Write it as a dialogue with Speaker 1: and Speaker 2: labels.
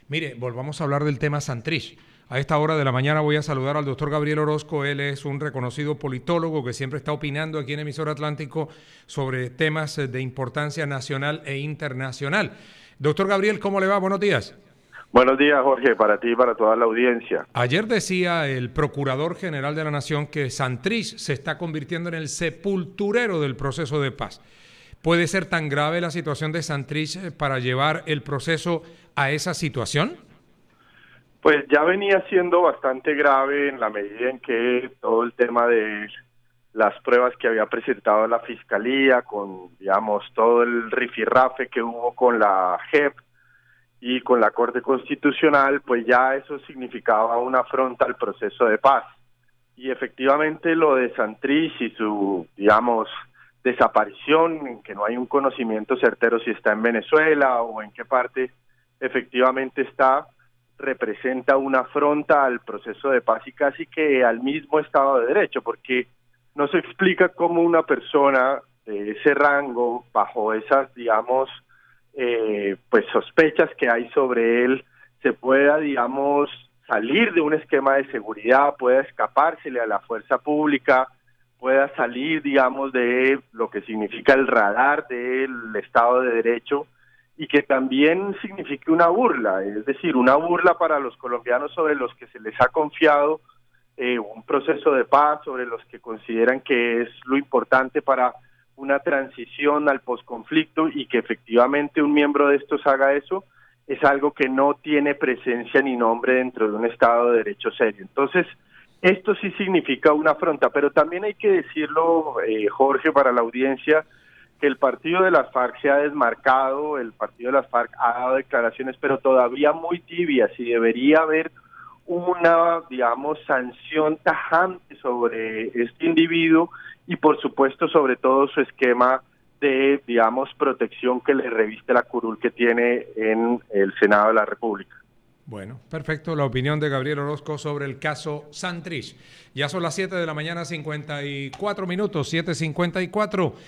Speaker 1: Mire, volvamos a hablar del tema Santrich. A esta hora de la mañana voy a saludar al doctor Gabriel Orozco. Él es un reconocido politólogo que siempre está opinando aquí en Emisor Atlántico sobre temas de importancia nacional e internacional. Doctor Gabriel, ¿cómo le va? Buenos días.
Speaker 2: Buenos días, Jorge, para ti y para toda la audiencia.
Speaker 1: Ayer decía el Procurador General de la Nación que Santrich se está convirtiendo en el sepulturero del proceso de paz. ¿Puede ser tan grave la situación de Santrich para llevar el proceso a esa situación?
Speaker 2: Pues ya venía siendo bastante grave en la medida en que todo el tema de las pruebas que había presentado la Fiscalía, con, digamos, todo el rifirrafe que hubo con la JEP y con la Corte Constitucional, pues ya eso significaba una afronta al proceso de paz. Y efectivamente lo de Santrich y su, digamos, desaparición, en que no hay un conocimiento certero si está en Venezuela o en qué parte efectivamente está, representa una afronta al proceso de paz y casi que al mismo Estado de Derecho, porque no se explica cómo una persona de ese rango, bajo esas, digamos, pues sospechas que hay sobre él, se pueda, digamos, salir de un esquema de seguridad, pueda escapársele a la fuerza pública, pueda salir, digamos, de lo que significa el radar del Estado de Derecho, y que también signifique una burla, es decir, una burla para los colombianos sobre los que se les ha confiado un proceso de paz, sobre los que consideran que es lo importante para una transición al posconflicto, y que efectivamente un miembro de estos haga eso, es algo que no tiene presencia ni nombre dentro de un Estado de Derecho serio. Entonces, esto sí significa una afrenta, pero también hay que decirlo, Jorge, para la audiencia, que el partido de las FARC se ha desmarcado, el partido de las FARC ha dado declaraciones, pero todavía muy tibias, y debería haber una, digamos, sanción tajante sobre este individuo y, por supuesto, sobre todo su esquema de, digamos, protección que le reviste la curul que tiene en el Senado de la República.
Speaker 1: Bueno, perfecto. La opinión de Gabriel Orozco sobre el caso Santrich. Ya son las 7 de la mañana, 54 minutos, 7:54.